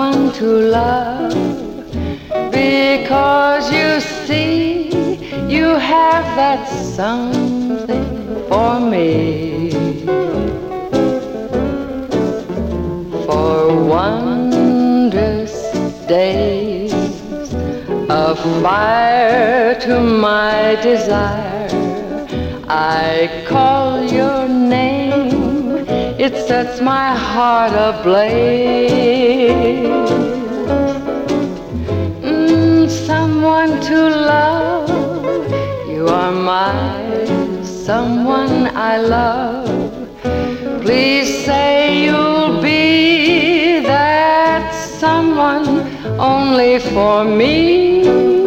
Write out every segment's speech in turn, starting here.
someone to love, because you see, you have that something for me. For wondrous days of fire to my desire, I call your name, it sets my heart ablaze. Someone to love, you are my someone I love. Please say you'll be that someone only for me.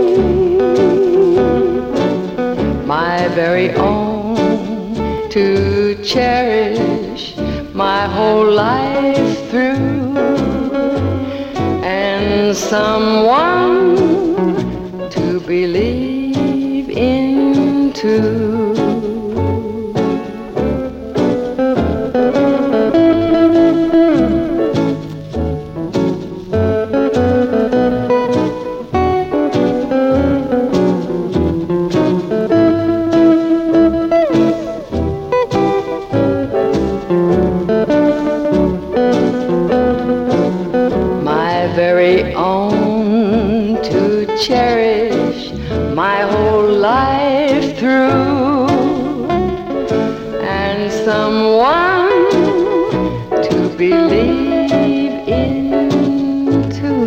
My very own, to cherish my whole life through, and someone to believe in too. Very own, to cherish my whole life through, and someone to believe in too.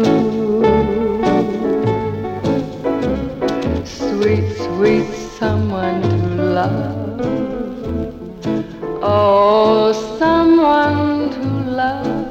Sweet, sweet someone to love, oh, someone to love.